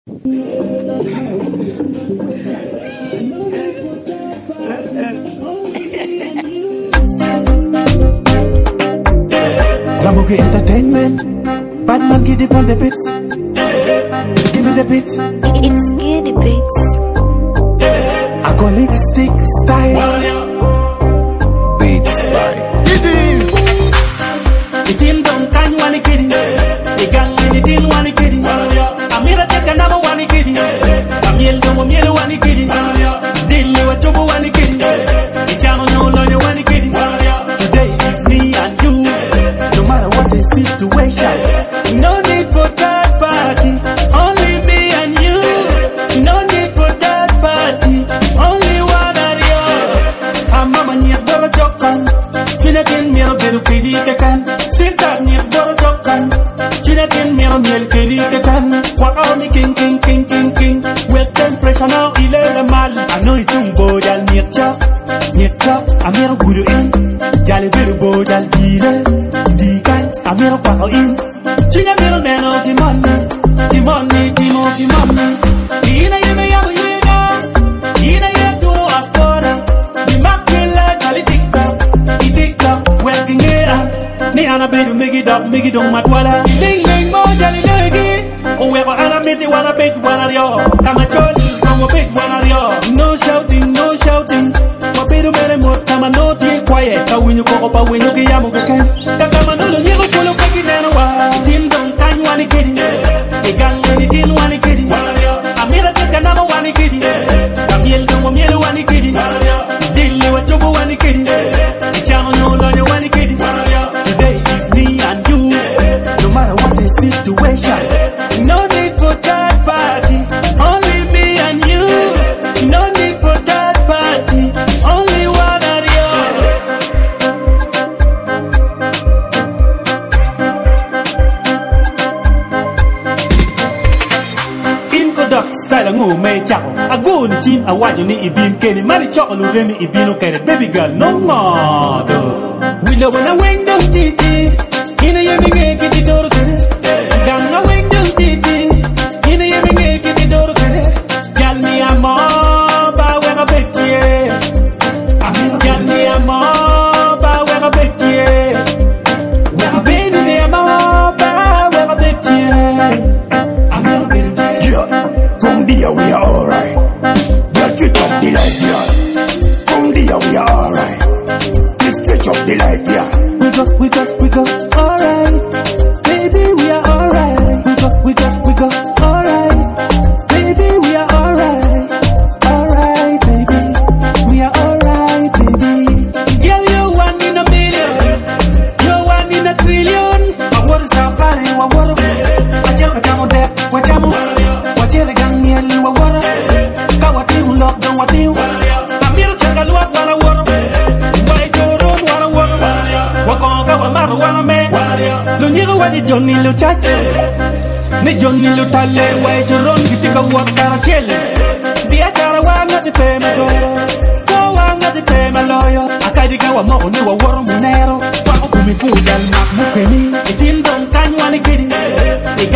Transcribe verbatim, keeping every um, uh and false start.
Lamugi Entertainment, Batman Giddy on the beats. Give me the beats. It's Giddy Beats. Alcoholic stick style. Beats by Giddy. The team don't can one kitty. The gang in the team one kitty. Amira take another one kitty. Amiel don't miel one kitty. Dilly what you one kitty. The channel no lawyer one kitty. Today is me and you. No matter what the situation, no need for third party. Only me and you. No need for third party. Only one and you. I'm mama near Boro Jokan. Chinakin mero beru kiri kekan. Sinta near Boro Jokan. Chinakin mero miel kiri kekan. Waka oni king king king king king. With temperature now ilele mal. I know it's un bojal near chop. Near chop. I'm mero guru in. Jale beru bojal dile. Dikan. I'm mero waka in. Chinya mero neno di money. Di money, di mo, di money. Ina yeme yamu yena. Ina yeme duro akora. Di makila jali tiktok. Di tiktok. Working it up. Ni ana bedu migi dog migi dong matwala. Ling ling mo jali legi. Whoever ana miti wana bit wana ryo. Kama choli kama bit wana ryo. No shouting, no shouting. Wapidu mere mot kama no ti quiet. Ka winyu koko pa winyu kiyamu keke. Kama nulu nyigo kulu keki neno wa. Tim dong kanyu wani kidi. Igang wani din wani kidi. Amira teka nama wani kidi. Amiel dong miel wani kidi. Dilli wa chobo wani kidi. Ichano no loyo wani kidi. Today is me and you. No matter what the situation. No need for third party. Only me and you. No need for third party. Only one and you. Inkodoc style ngo me chako. Ago ni chin awajo ni ibin keni. Mari choko lu remi ibino kere. Baby girl no modo. We love when I wing them titi. Ina yemi nge kiti doro kere. Ganga wing them titi. Ina yemi nge kiti doro kere. Jal mi amo ba wega betie. Jal mi amo ba wega betie. Wega beni mi amo ba wega betie. Amero betie. Yeah, from there we are alright. Just stretch up the light, yeah. From there we are alright. Just stretch up the light, yeah. We go, we go, we go, alright. Baby, we are alright. We go, we go, we go, alright. Baby, we are alright. Alright, baby. We are alright, baby. Girl, you're one in a million. You're one in a trillion. My word is our body, my word. Watch out, watch out, watch out. Watch out, gang, me and you, what? Go, what you love, don't what you. I'm here to check a look, what I want. Lunyigo wadi Johnny lo chache Ni Johnny lo tale Wai joron kitika wakara chele Bia kara wanga te peme doro Ko wanga te peme loyo Akadika wa moko ni wa woro munero Wako kumikuja al mak mukemi Itim don kanyu wani kiri